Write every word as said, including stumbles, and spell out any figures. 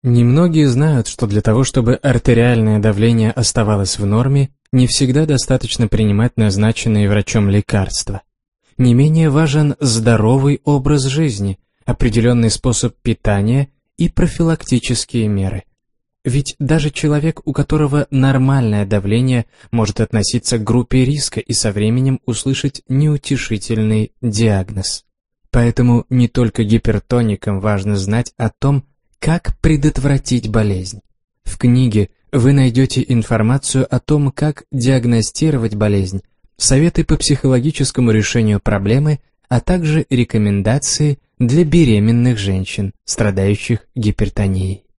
Немногие знают, что для того, чтобы артериальное давление оставалось в норме, не всегда достаточно принимать назначенные врачом лекарства. Не менее важен здоровый образ жизни, определенный способ питания и профилактические меры. Ведь даже человек, у которого нормальное давление, может относиться к группе риска и со временем услышать неутешительный диагноз. Поэтому не только гипертоникам важно знать о том, как предотвратить болезнь. В книге вы найдете информацию о том, как диагностировать болезнь, советы по психологическому решению проблемы, а также рекомендации для беременных женщин, страдающих гипертонией.